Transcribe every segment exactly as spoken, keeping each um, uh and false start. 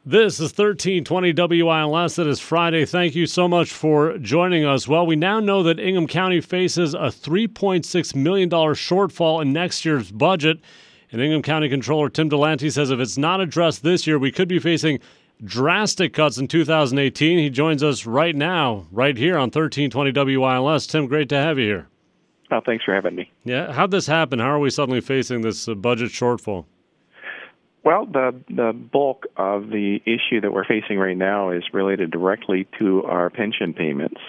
This is thirteen twenty W I L S. It is Friday. Thank you so much for joining us. Well, we now know that Ingham County faces a three point six million dollars shortfall in next year's budget. And Ingham County Controller Tim Delante says if it's not addressed this year, we could be facing drastic cuts in two thousand eighteen. He joins us right now, right here on thirteen twenty W I L S. Tim, great to have you here. Oh, thanks for having me. Yeah, how'd this happen? How are we suddenly facing this uh, budget shortfall? Well, the the bulk of the issue that we're facing right now is related directly to our pension payments.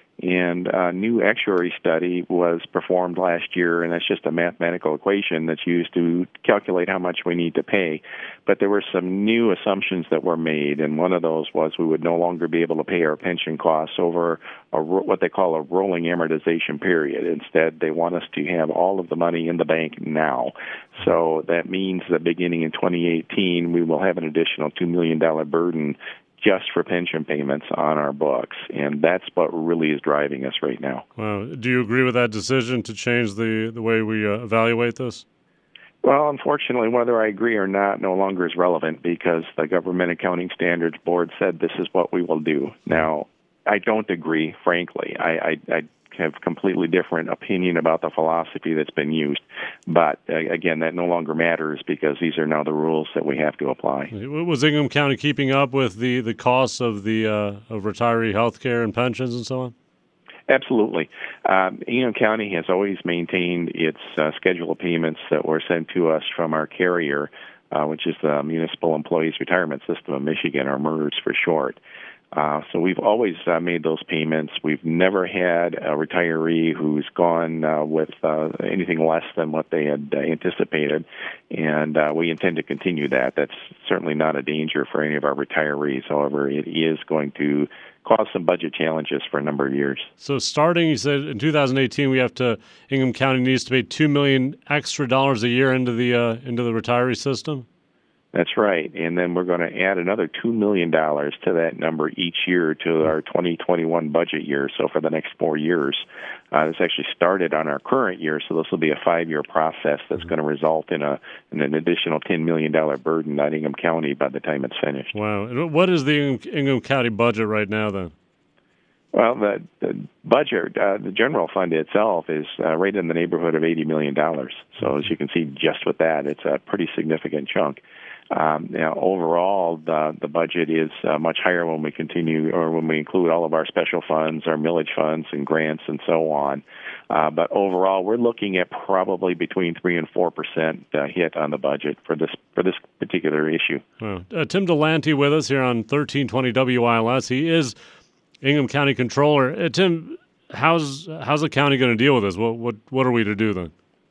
And a new actuary study was performed last year, and that's just a mathematical equation that's used to calculate how much we need to pay. But there were some new assumptions that were made, and one of those was we would no longer be able to pay our pension costs over a, what they call a rolling amortization period. Instead, they want us to have all of the money in the bank now. So that means that beginning in twenty eighteen, we will have an additional two million dollars burden just for pension payments on our books, and that's what really is driving us right now. Wow. Do you agree with that decision to change the, the way we uh, evaluate this? Well, unfortunately, whether I agree or not no longer is relevant because the Government Accounting Standards Board said this is what we will do. Now, I don't agree, frankly. I, I, I have completely different opinion about the philosophy that's been used. But, uh, again, that no longer matters because these are now the rules that we have to apply. Was Ingham County keeping up with the, the costs of the uh, of retiree health care and pensions and so on? Absolutely. Um, Ingham County has always maintained its uh, schedule of payments that were sent to us from our carrier, uh, which is the Municipal Employees Retirement System of Michigan, or MERS for short. Uh, so we've always uh, made those payments. We've never had a retiree who's gone uh, with uh, anything less than what they had uh, anticipated, and uh, we intend to continue that. That's certainly not a danger for any of our retirees. However, it is going to cause some budget challenges for a number of years. So starting, you said in two thousand eighteen, we have to Ingham County needs to pay two million dollars extra dollars a year into the uh, into the retiree system? That's right, and then we're going to add another two million dollars to that number each year to our twenty twenty-one budget year, so for the next four years. Uh, this actually started on our current year, so this will be a five-year process that's going to result in, a, in an additional ten million dollars burden on Ingham County by the time it's finished. Wow. And what is the Ingham, Ingham County budget right now, then? Well, the, the budget, uh, the general fund itself is uh, right in the neighborhood of eighty million dollars. So as you can see, just with that, it's a pretty significant chunk. Um, now, overall, the the budget is uh, much higher when we continue, or when we include all of our special funds, our millage funds, and grants, and so on. Uh, but overall, we're looking at probably between three and four percent uh, hit on the budget for this for this particular issue. Wow. Uh, Tim Delante with us here on thirteen twenty W I L S. He is Ingham County Controller. Uh, Tim, how's how's the county going to deal with this? What what what are we to do then?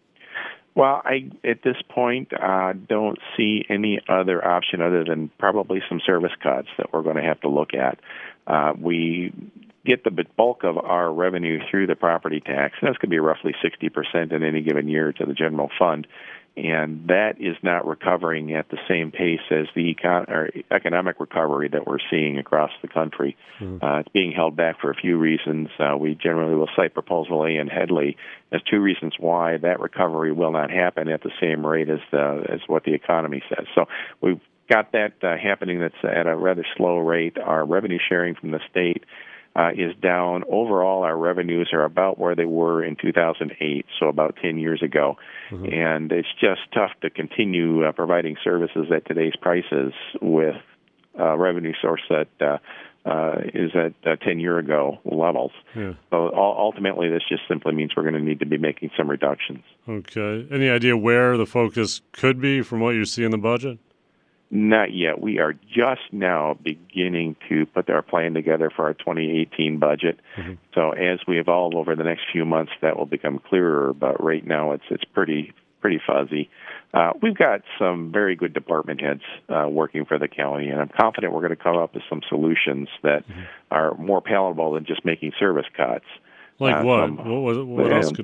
Well, I at this point uh, don't see any other option other than probably some service cuts that we're going to have to look at. Uh, we get the bulk of our revenue through the property tax, and that's going to be roughly sixty percent in any given year to the general fund. And that is not recovering at the same pace as the econ- or economic recovery that we're seeing across the country. Mm-hmm. Uh, it's being held back for a few reasons. Uh, we generally will cite Proposal A and Headley as two reasons why that recovery will not happen at the same rate as the, as what the economy says. So we've got that uh, happening that's at a rather slow rate. Our revenue sharing from the state Uh, is down. Overall, our revenues are about where they were in two thousand eight, so about ten years ago. Mm-hmm. And it's just tough to continue uh, providing services at today's prices with a revenue source that uh, uh, is at uh, ten-year-ago levels. Yeah. So ultimately, this just simply means we're going to need to be making some reductions. Okay. Any idea where the focus could be from what you see in the budget? Not yet. We are just now beginning to put our plan together for our twenty eighteen budget. Mm-hmm. So as we evolve over the next few months, that will become clearer. But right now, it's it's pretty pretty fuzzy. Uh, we've got some very good department heads uh, working for the county, and I'm confident we're going to come up with some solutions that mm-hmm. are more palatable than just making service cuts. Like uh, what? Some, what was it, what else could we do?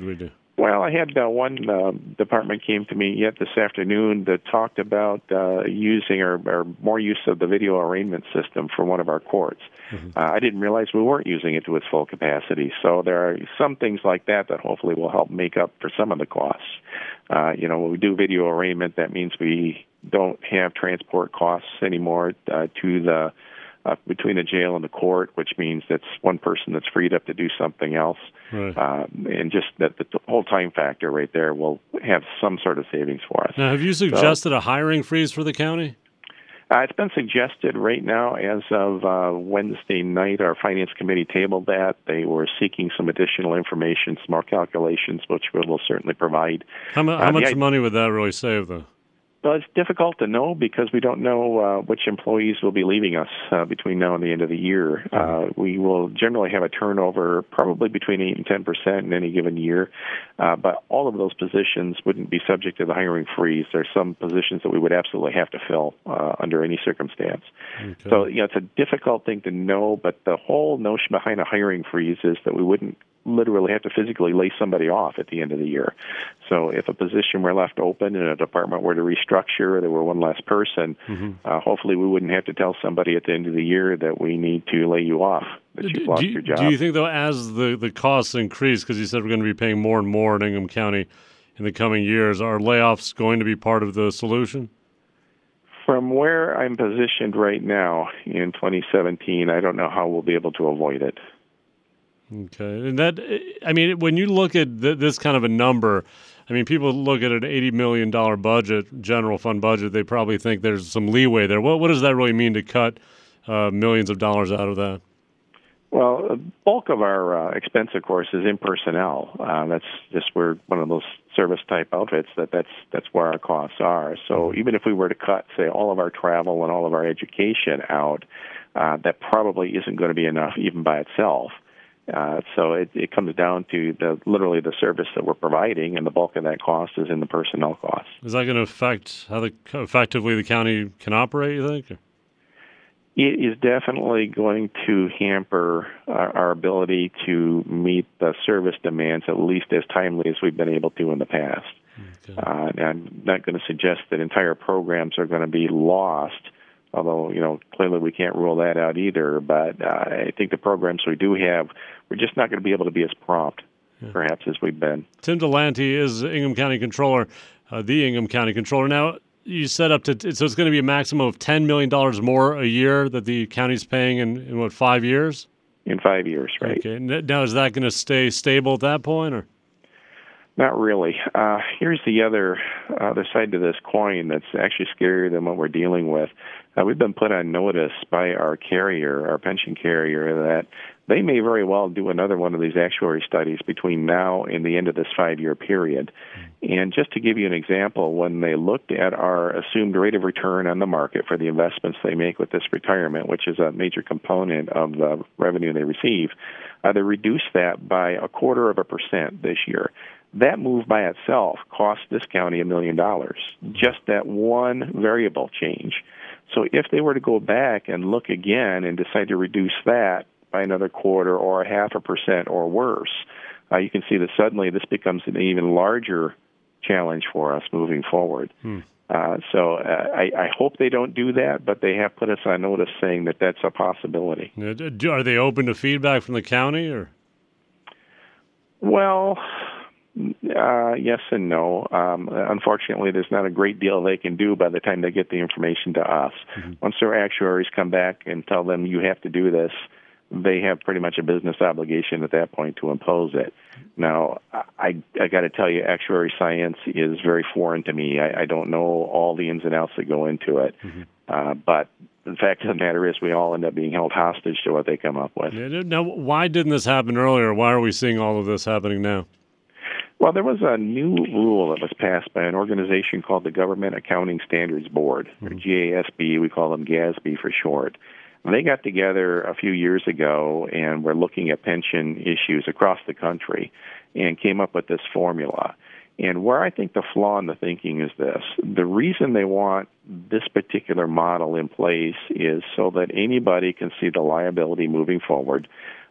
Well, I had uh, one uh, department came to me yet this afternoon that talked about uh, using or, or more use of the video arraignment system for one of our courts. Mm-hmm. Uh, I didn't realize we weren't using it to its full capacity. So there are some things like that that hopefully will help make up for some of the costs. Uh, you know, when we do video arraignment, that means we don't have transport costs anymore uh, to the Uh, between the jail and the court, which means that's one person that's freed up to do something else. Right. Uh, and just that the whole time factor right there will have some sort of savings for us. Now, have you suggested so, a hiring freeze for the county? Uh, it's been suggested right now as of uh, Wednesday night. Our finance committee tabled that. They were seeking some additional information, some more calculations, which we will certainly provide. How, mu- how uh, much the, money would that really save, though? Well, it's difficult to know because we don't know uh, which employees will be leaving us uh, between now and the end of the year. Uh, we will generally have a turnover probably between eight and ten percent in any given year, uh, but all of those positions wouldn't be subject to the hiring freeze. There's some positions that we would absolutely have to fill uh, under any circumstance. Okay. So, you know, it's a difficult thing to know, but the whole notion behind a hiring freeze is that we wouldn't literally have to physically lay somebody off at the end of the year. So if a position were left open and a department were to restructure, there were one less person, mm-hmm. uh, hopefully we wouldn't have to tell somebody at the end of the year that we need to lay you off, that you've lost do, your job. Do you think, though, as the, the costs increase, because you said we're going to be paying more and more in Ingham County in the coming years, are layoffs going to be part of the solution? From where I'm positioned right now in twenty seventeen, I don't know how we'll be able to avoid it. Okay, and that, I mean, when you look at th- this kind of a number, I mean, people look at an eighty million dollars budget, general fund budget, they probably think there's some leeway there. What, what does that really mean to cut uh, millions of dollars out of that? Well, the bulk of our uh, expense, of course, is in personnel. Uh, that's just we're one of those service-type outfits that that's that's where our costs are. So even if we were to cut, say, all of our travel and all of our education out, uh, that probably isn't going to be enough even by itself. Uh, so it, it comes down to the literally the service that we're providing, and the bulk of that cost is in the personnel costs. Is that going to affect how the, effectively the county can operate, you think? It is definitely going to hamper our, our ability to meet the service demands at least as timely as we've been able to in the past. Okay. Uh, and I'm not going to suggest that entire programs are going to be lost, although, you know, clearly we can't rule that out either. But uh, I think the programs we do have, we're just not going to be able to be as prompt, yeah. perhaps, as we've been. Tim Delante is Ingham County Controller, uh, the Ingham County Controller. Now, you set up to, so it's going to be a maximum of ten million dollars more a year that the county's paying in, in what, five years? In five years, right. Okay. Now, is that going to stay stable at that point, or? Not really. Uh, here's the other other side to this coin that's actually scarier than what we're dealing with. Uh, we've been put on notice by our carrier, our pension carrier, that they may very well do another one of these actuary studies between now and the end of this five-year period. And just to give you an example, when they looked at our assumed rate of return on the market for the investments they make with this retirement, which is a major component of the revenue they receive, uh, they reduced that by a quarter of a percent this year. That move by itself cost this county a million dollars, just that one variable change. So if they were to go back and look again and decide to reduce that by another quarter or a half a percent or worse, uh, you can see that suddenly this becomes an even larger challenge for us moving forward. Hmm. Uh, so uh, I, I hope they don't do that, but they have put us on notice saying that that's a possibility. Are they open to feedback from the county, or? Well, Uh, yes and no. Um, unfortunately, there's not a great deal they can do by the time they get the information to us. Mm-hmm. Once their actuaries come back and tell them you have to do this, they have pretty much a business obligation at that point to impose it. Now, I, I got to tell you, actuary science is very foreign to me. I, I don't know all the ins and outs that go into it. Mm-hmm. Uh, but the fact of the matter is we all end up being held hostage to what they come up with. Now, why didn't this happen earlier? Why are we seeing all of this happening now? Well, there was a new rule that was passed by an organization called the Government Accounting Standards Board, or G A S B. We call them GASB for short. And they got together a few years ago and were looking at pension issues across the country and came up with this formula. And where I think the flaw in the thinking is this: the reason they want this particular model in place is so that anybody can see the liability moving forward.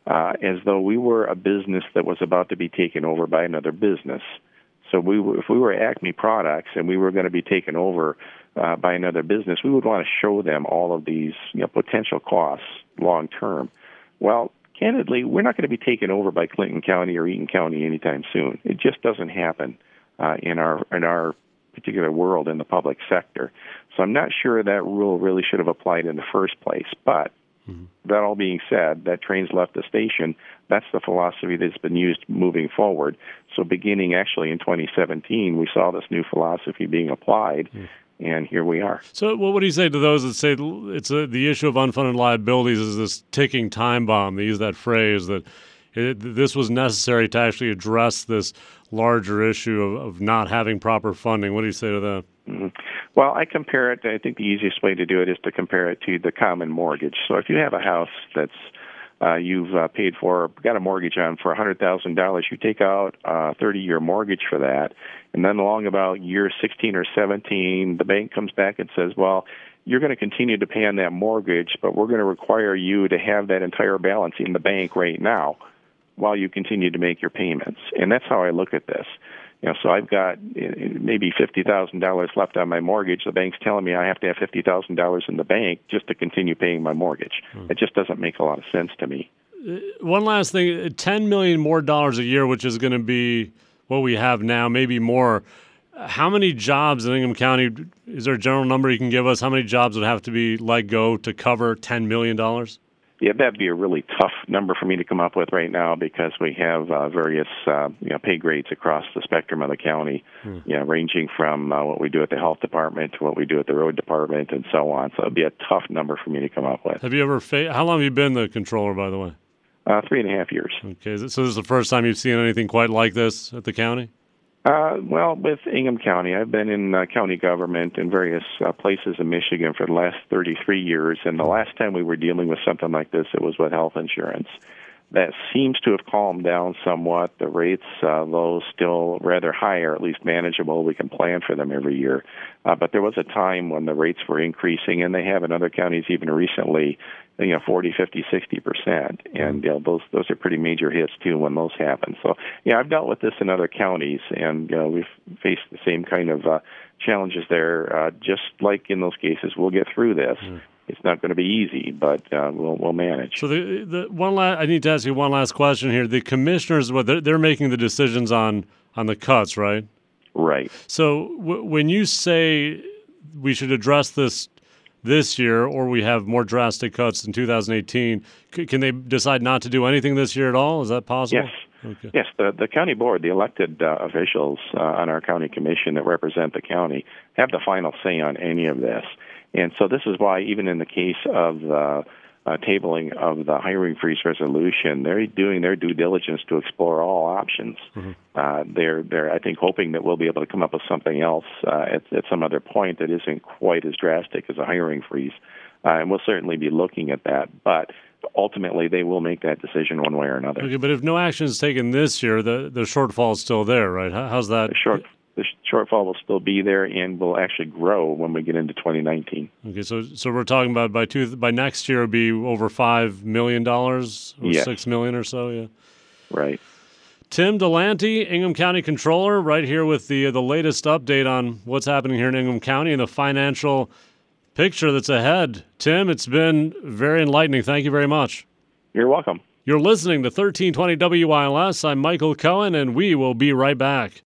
uh, as though we were a business that was about to be taken over by another business. So we, if we were Acme Products and we were going to be taken over uh, by another business, we would want to show them all of these, you know, potential costs long term. Well, candidly, we're not going to be taken over by Clinton County or Eaton County anytime soon. It just doesn't happen uh, in our in our particular world in the public sector. So I'm not sure that rule really should have applied in the first place. But mm-hmm. that all being said, that train's left the station. That's the philosophy that's been used moving forward. So beginning actually in twenty seventeen, we saw this new philosophy being applied. Mm. And here we are. So well, what do you say to those that say it's a, the issue of unfunded liabilities is this ticking time bomb? They use that phrase that it, this was necessary to actually address this larger issue of, of not having proper funding. What do you say to that? Mm-hmm. Well, I compare it, I think the easiest way to do it is to compare it to the common mortgage. So if you have a house that's Uh, you've uh, paid for, got a mortgage on for one hundred thousand dollars. You take out a thirty-year mortgage for that, and then along about year sixteen or seventeen, the bank comes back and says, well, you're going to continue to pay on that mortgage, but we're going to require you to have that entire balance in the bank right now while you continue to make your payments. And that's how I look at this. You know, so I've got maybe fifty thousand dollars left on my mortgage. The bank's telling me I have to have fifty thousand dollars in the bank just to continue paying my mortgage. Hmm. It just doesn't make a lot of sense to me. One last thing, ten million dollars more dollars a year, which is going to be what we have now, maybe more. How many jobs in Ingham County, is there a general number you can give us? How many jobs would have to be let go to cover ten million dollars? Yeah, that'd be a really tough number for me to come up with right now because we have uh, various uh, you know, pay grades across the spectrum of the county, hmm. you know, ranging from uh, what we do at the health department to what we do at the road department and so on. So it'd be a tough number for me to come up with. Have you ever, fa- how long have you been the controller, by the way? Uh, three and a half years. Okay, so this is the first time you've seen anything quite like this at the county? Uh, well, with Ingham County, I've been in uh, county government in various uh, places in Michigan for the last thirty-three years, and the last time we were dealing with something like this, it was with health insurance. That seems to have calmed down somewhat. The rates, uh, though still rather high, are at least manageable. We can plan for them every year. Uh, but there was a time when the rates were increasing, and they have in other counties even recently, you know, forty, fifty, sixty percent. And you know, those those are pretty major hits, too, when those happen. So, yeah, I've dealt with this in other counties, and you know, we've faced the same kind of uh, challenges there. Uh, just like in those cases, we'll get through this. Mm. It's not going to be easy, but uh, we'll we'll manage. So the the one la- I need to ask you one last question here. The commissioners, what they're, they're making the decisions on on the cuts, right? Right. So w- when you say we should address this this year, or we have more drastic cuts in two thousand eighteen, c- can they decide not to do anything this year at all? Is that possible? Yes. Okay. Yes, the, the county board, the elected uh, officials uh, on our county commission that represent the county, have the final say on any of this. And so this is why, even in the case of the uh, tabling of the hiring freeze resolution, they're doing their due diligence to explore all options. Mm-hmm. Uh, they're, they're, I think, hoping that we'll be able to come up with something else uh, at, at some other point that isn't quite as drastic as a hiring freeze. Uh, and we'll certainly be looking at that. But ultimately, they will make that decision one way or another. Okay, but if no action is taken this year, the, the shortfall is still there, right? How, how's that? The short, the shortfall will still be there and will actually grow when we get into twenty nineteen. Okay, so so we're talking about by two by next year it'll be over five million dollars or yes. six million or so, yeah. Right. Tim Delante, Ingham County Controller, right here with the the latest update on what's happening here in Ingham County and the financial picture that's ahead. Tim, it's been very enlightening. Thank you very much. You're welcome. You're listening to thirteen twenty W I L S. I'm Michael Cohen, and we will be right back.